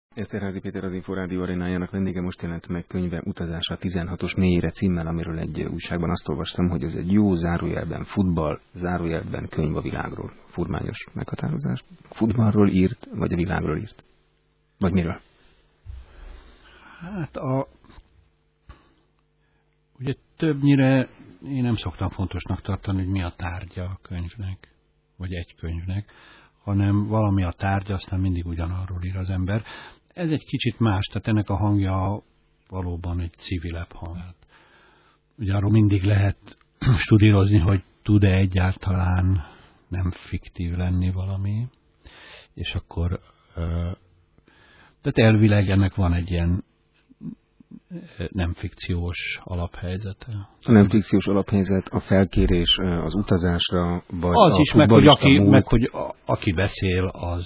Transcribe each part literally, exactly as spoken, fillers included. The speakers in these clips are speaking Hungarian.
Eszterházy Péter, az Inforádió arénájának vendége. Most jelent meg könyve Utazása tizenhatos mélyére címmel, amiről egy újságban azt olvastam, hogy ez egy jó zárójelben futball, zárójelben könyv a világról. Furmányos meghatározás. Futballról írt, vagy a világról írt? Vagy miről? Hát a... Ugye többnyire én nem szoktam fontosnak tartani, hogy mi a tárgya a könyvnek, vagy egy könyvnek, hanem valami a tárgya, aztán mindig ugyanarról ír az ember. Ez egy kicsit más, tehát ennek a hangja valóban egy civilebb hang. Ugye arról mindig lehet studírozni, hogy tud-e egyáltalán nem fiktív lenni valami, és akkor tehát elvileg ennek van egy ilyen nem fikciós alaphelyzete. A nem fikciós alaphelyzet, a felkérés az utazásra, vagy az a is, meg hogy, aki, meg hogy a, aki beszél, az,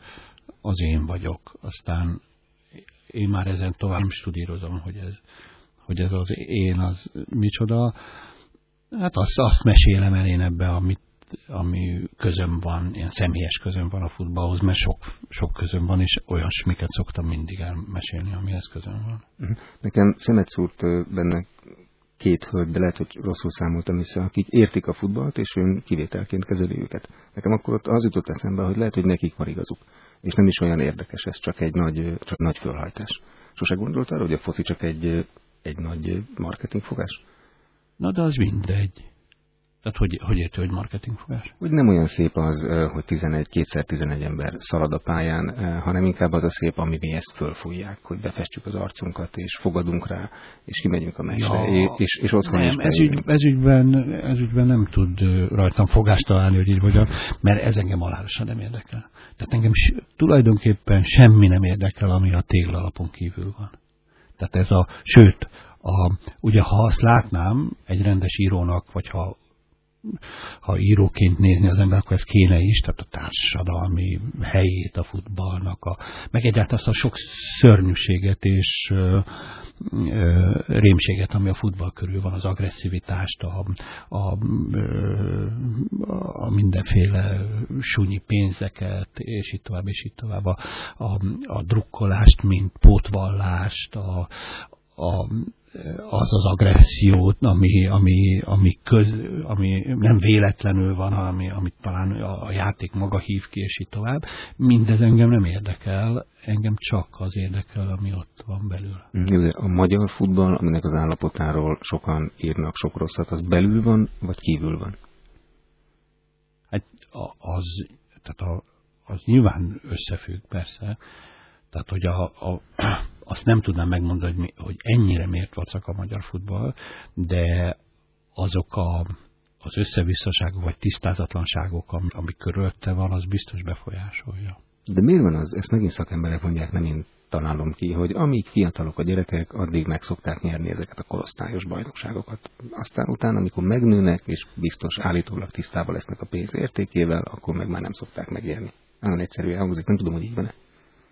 az én vagyok. Aztán én már ezen tovább nem studírozom, hogy ez, hogy ez az én, az micsoda. Hát azt, azt mesélem el én ebbe, amit, ami közöm van, ilyen személyes közöm van a futballhoz, mert sok, sok közöm van, és olyasmiket szoktam mindig elmesélni, amihez közöm van. Nekem szemet szúrt benne két hölgy, de lehet, hogy rosszul számoltam vissza, akik értik a futballt, és ön kivételként kezeli őket. Nekem akkor ott az jutott eszembe, hogy lehet, hogy nekik van igazuk, és nem is olyan érdekes, ez csak egy nagy, csak nagy fölhajtás. Sose gondolt arra, hogy a foci csak egy, egy nagy marketingfogás? Na, de az mindegy. Tehát hogy, hogy érti, hogy marketingfogás? Hogy nem olyan szép az, hogy tizenegy, kétszer tizenegy ember szalad a pályán, hanem inkább az a szép, ami mi ezt fölfújják, hogy befestjük az arcunkat, és fogadunk rá, és kimegyünk a meccsre, ja, és, és otthon nem, is ez, ügy, ez, ügyben, ez ügyben nem tud rajtam fogást találni, hogy így vagyok, mert ez engem alárosan nem érdekel. Tehát engem tulajdonképpen semmi nem érdekel, ami a téglalapon kívül van. Tehát ez a, sőt, a, ugye ha azt látnám egy rendes írónak, vagy ha ha íróként nézni az ember, akkor ez kéne is, tehát a társadalmi helyét a futballnak, a, meg egyáltalán azt a sok szörnyűséget és ö, ö, rémséget, ami a futball körül van, az agresszivitást, a, a, ö, a mindenféle súnyi pénzeket, és így tovább, és így tovább, a, a, a drukkolást, mint pótvallást, a, a az az agressziót, ami, ami, ami, köz, ami nem véletlenül van, ami, amit talán a játék maga hív ki, és így tovább. Mindez engem nem érdekel, engem csak az érdekel, ami ott van belül. Jó, de a magyar futball, aminek az állapotáról sokan írnak sok rosszat, az belül van, vagy kívül van? Hát az, tehát a, az nyilván összefügg, persze. Tehát, hogy a, a, azt nem tudnám megmondani, hogy, hogy ennyire miért vacak a magyar futball, de azok a, az összevisszaságok vagy tisztázatlanságok, ami, ami körülötte van, az biztos befolyásolja. De miért van az, ezt megint szakemberek mondják, nem én találom ki, hogy amíg fiatalok a gyerekek, addig meg szokták nyerni ezeket a korosztályos bajnokságokat. Aztán utána, amikor megnőnek, és biztos állítólag tisztában lesznek a pénz értékével, akkor meg már nem szokták megérni. Nagyon egyszerűen hangzik, nem tudom, hogy így van-e.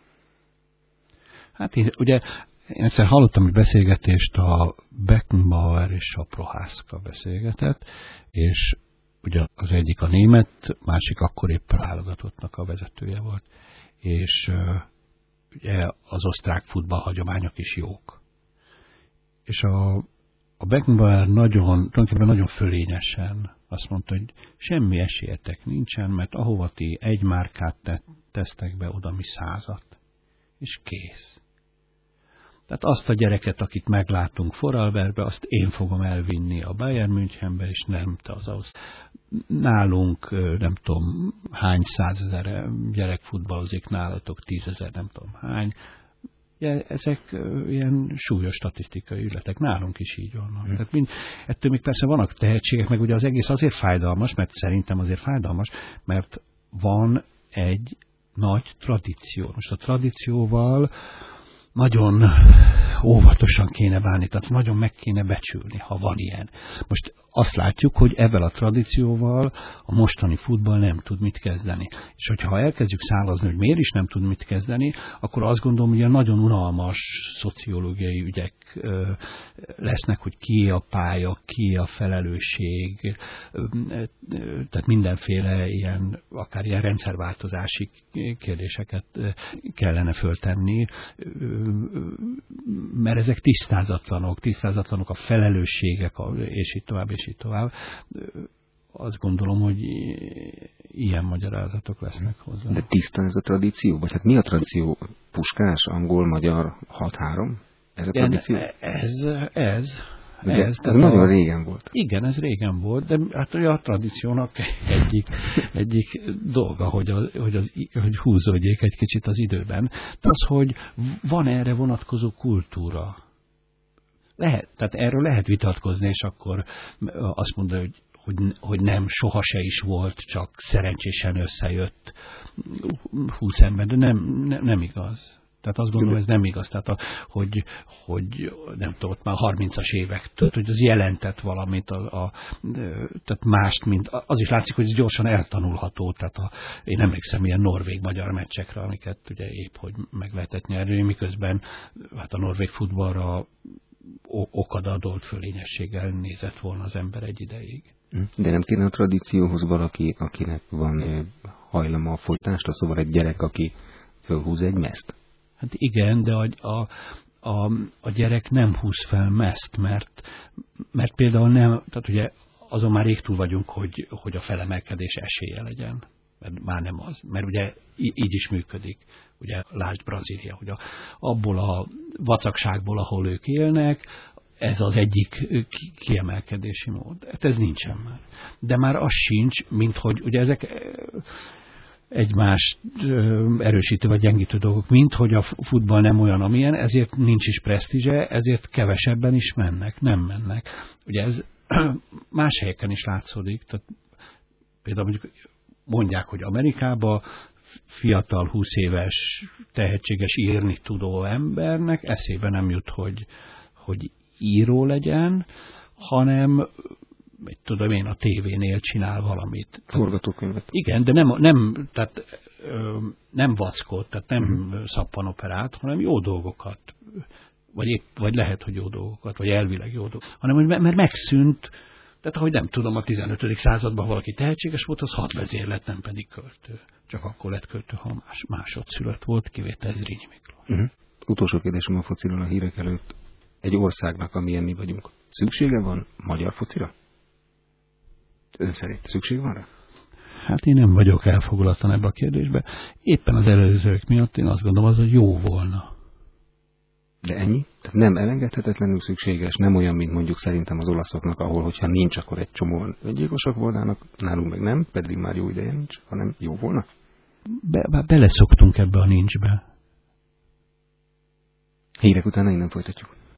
Hát én, ugye én egyszer hallottam egy beszélgetést, a Beckenbauer és a Prohászka beszélgetett, és ugye az egyik a német, másik akkor éppen válogatottnak a vezetője volt, és ugye az osztrák futballhagyományok is jók. És a, a Beckenbauer nagyon, tulajdonképpen nagyon fölényesen azt mondta, hogy semmi esélyetek nincsen, mert ahova ti egy márkát te, tesztek be, oda mi százat. És kész. Tehát azt a gyereket, akit meglátunk Vorarlbergbe, azt én fogom elvinni a Bayern Münchenbe, és nem te az ahhoz. Nálunk nem tudom hány százezer gyerek futballozik, nálatok tízezer nem tudom hány. Ja, ezek ilyen súlyos statisztikai ügyletek, nálunk is így vannak. Mm. Tehát mind, ettől még persze vannak tehetségek, meg ugye az egész azért fájdalmas, mert szerintem azért fájdalmas, mert van egy nagy tradíció. Most a tradícióval nagyon óvatosan kéne bánni, tehát nagyon meg kéne becsülni, ha van ilyen. Most azt látjuk, hogy ebben a tradícióval a mostani futball nem tud mit kezdeni. És hogyha elkezdjük szálazni, hogy miért is nem tud mit kezdeni, akkor azt gondolom, hogy a nagyon unalmas szociológiai ügyek ö, lesznek, hogy ki a pálya, ki a felelősség, ö, ö, tehát mindenféle ilyen, akár ilyen rendszerváltozási kérdéseket kellene föltenni, mert ezek tisztázatlanok, tisztázatlanok a felelősségek, és így tovább, és így tovább. Azt gondolom, hogy ilyen magyarázatok lesznek hozzá. De tiszta ez a tradíció? Vagy hát mi a tradíció? Puskás, angol, magyar, hat három? Ez a tradíció? Ez, ez. Ugye, ez ez nagyon a, régen volt. Igen, ez régen volt, de hát ugye a tradíciónak egyik, egyik dolga, hogy, a, hogy, az, hogy húzódjék egy kicsit az időben. De az, hogy van erre vonatkozó kultúra. Lehet, tehát erről lehet vitatkozni, és akkor azt mondani, hogy Hogy, hogy nem, soha se is volt, csak szerencsésen összejött húsz ember, de nem, nem, nem igaz. Tehát azt gondolom, ez nem igaz. Tehát, a, hogy, hogy nem tudom, ott már harmincas évek, tehát, hogy az jelentett valamit, a, a, tehát mást, mint, az is látszik, hogy ez gyorsan eltanulható. Tehát a, én emlékszem ilyen norvég-magyar meccsekre, amiket ugye épp, hogy meg lehetett nyerni, miközben hát a norvég futballra okadadolt fölényességgel nézett volna az ember egy ideig. De nem kéne a tradícióhoz valaki, akinek van hajlama a folytásra, szóval egy gyerek, aki fölhúz egy mezt? Hát igen, de a, a, a, a gyerek nem húz fel mezt, mert, mert például nem, tehát ugye azon már rég túl vagyunk, hogy, hogy a felemelkedés esélye legyen. Mert már nem az, mert ugye így is működik. Ugye lásd Brazília, hogy a, abból a vacakságból, ahol ők élnek, ez az egyik kiemelkedési mód. Hát ez nincsen már. De már az sincs, mint hogy ugye ezek egymást erősítő vagy gyengítő dolgok, mint hogy a futball nem olyan, amilyen, ezért nincs is presztízse, ezért kevesebben is mennek, nem mennek. Ugye ez más helyeken is látszódik. Tehát például mondjuk mondják, hogy Amerikában fiatal, húsz éves, tehetséges, írni tudó embernek eszébe nem jut, hogy, hogy író legyen, hanem mit tudom én, a tévénél csinál valamit. Forgatókönyvet. Igen, de nem, nem, tehát, nem vackot, tehát nem uh-huh. szappanoperát, hanem jó dolgokat. Vagy, épp, vagy lehet, hogy jó dolgokat, vagy elvileg jó dolgokat. Hanem, hogy mert megszűnt, tehát ahogy nem tudom, a tizenötödik században valaki tehetséges volt, az hadvezér lett, nem pedig költő. Csak akkor lett költő, ha más, másodszülött volt, kivétel Zrínyi Miklós. Uh-huh. Utolsó kérdésem a fociról a hírek előtt. Egy országnak, amilyen mi vagyunk, szüksége van magyar focira? Ön szerint szükség van rá? Hát én nem vagyok elfogulatlan ebbe a kérdésbe. Éppen az előzők miatt én azt gondolom, az, hogy jó volna. De ennyi? Tehát nem elengedhetetlenül szükséges, nem olyan, mint mondjuk szerintem az olaszoknak, ahol, hogyha nincs, akkor egy csomóan öngyilkosok volnának, nálunk meg nem, pedig már jó ideje nincs, hanem jó volna? Be, beleszoktunk ebbe a nincsbe. Hírek után innen folytatjuk.